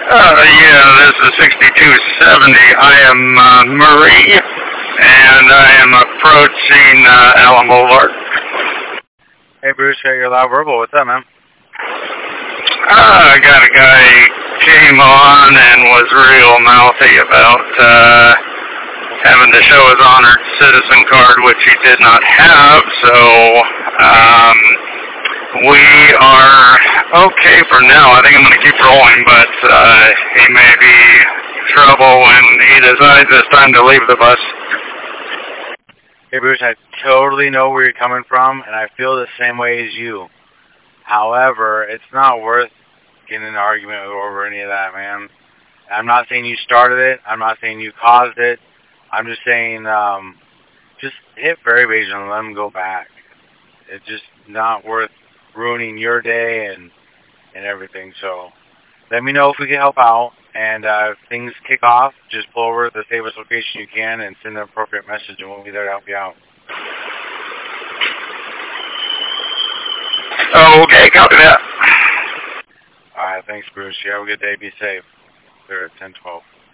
Yeah, this is 6270. I am Marie, and I am approaching Allen Boulevard. Hey, Bruce, got your loud verbal. What's up, man? I got a guy came on and was real mouthy about having to show his honored citizen card, which he did not have, so we are okay for now. I think I'm going to keep rolling, but he may be trouble when he decides it's time to leave the bus. Hey, Bruce, I totally know where you're coming from, and I feel the same way as you. However, it's not worth getting in an argument over any of that, man. I'm not saying you started it. I'm not saying you caused it. I'm just saying just hit fairy base and let them go back. It's just not worth ruining your day and everything. So let me know if we can help out. And if things kick off, just pull over to the safest location you can and send the appropriate message, and we'll be there to help you out. Okay, copy that. All right, thanks, Bruce. You have a good day. Be safe. They're at 1012.